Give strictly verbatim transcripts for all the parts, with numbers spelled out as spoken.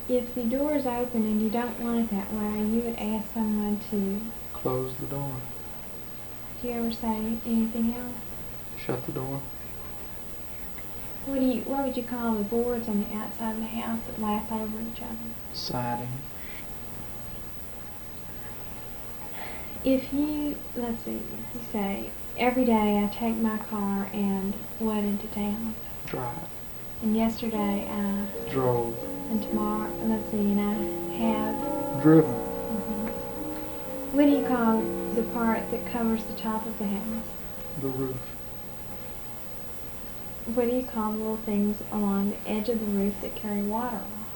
If the door is open and you don't want it that way, you would ask someone to close the door. Do you ever say anything else? Shut the door. What do you? What would you call the boards on the outside of the house that lap over each other? Siding. If you, let's see, if you say, every day I take my car and what into town? Drive. And yesterday I drove. And tomorrow, let's see, and I have driven. Mm-hmm. What do you call the part that covers the top of the house? The roof. What do you call the little things along the edge of the roof that carry water off?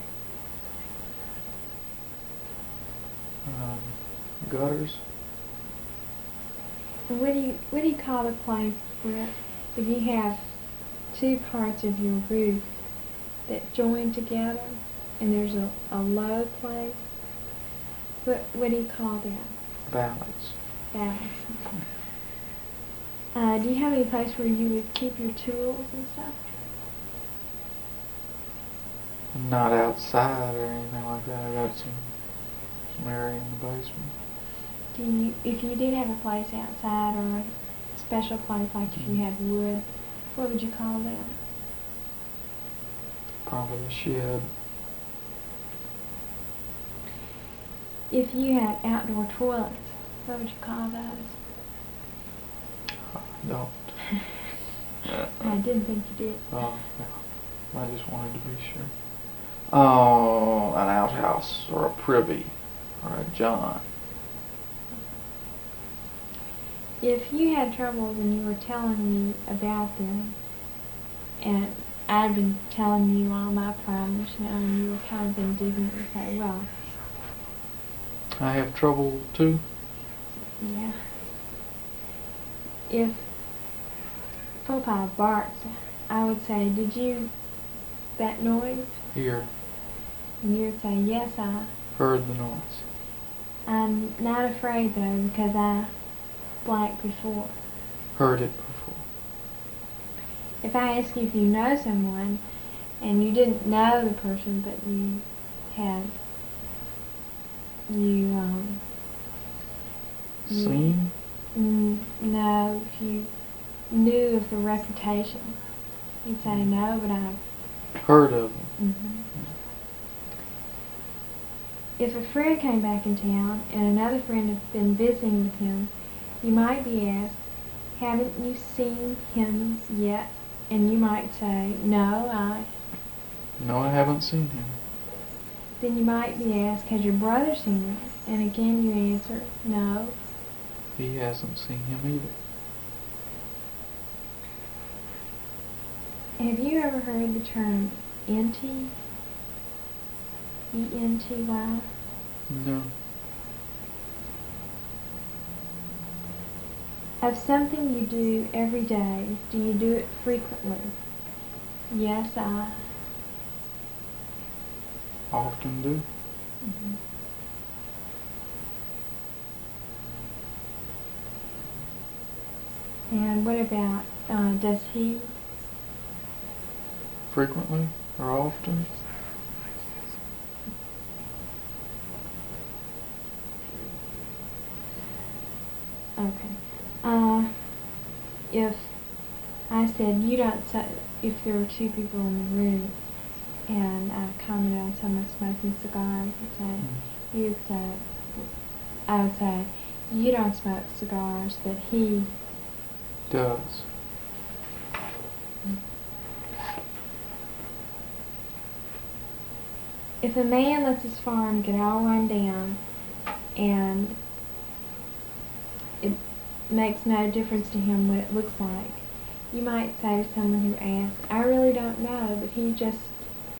Um, gutters. And what do you what do you call the place where if you have two parts of your roof that join together and there's a, a low place? What what do you call that? Valleys. Valleys. Uh, do you have any place where you would keep your tools and stuff? Not outside or anything like that. I got some some area in the basement. Do you, if you did have a place outside or a special place, like if you had wood, what would you call that? Probably a shed. If you had outdoor toilets, what would you call those? I don't. I didn't think you did. Oh, no. I just wanted to be sure. Oh, an outhouse or a privy or a john. If you had troubles and you were telling me about them, and I'd been telling you all my problems, you know, and you were kind of indignant and say, well, I have trouble too. yeah. If Popeye barks, I would say, did you that noise? Here. And you would say, yes, I. Heard the noise. I'm not afraid though, because I blank before. Heard it before. If I ask you if you know someone, and you didn't know the person, but you had, you, um... you, Seen? Mm, no, if you knew of the reputation, you'd say no, but I've heard of them. Mm-hmm. If a friend came back in town and another friend had been visiting with him, you might be asked, haven't you seen him yet? And you might say, no, I... No, I haven't seen him. Then you might be asked, has your brother seen him? And again you answer, no. He hasn't seen him either. Have you ever heard the term enty? E N T Y? No. Of something you do every day, do you do it frequently? Yes, I. Often do. Mm-hmm. And what about, uh, does he? Frequently or often? Okay. Uh, if I said you don't, say, if there were two people in the room, and I commented on someone smoking cigars, and say, Mm. you would say, I would say, you don't smoke cigars, but he does. If a man lets his farm get all run down and it makes no difference to him what it looks like, you might say to someone who asks, I really don't know, but he just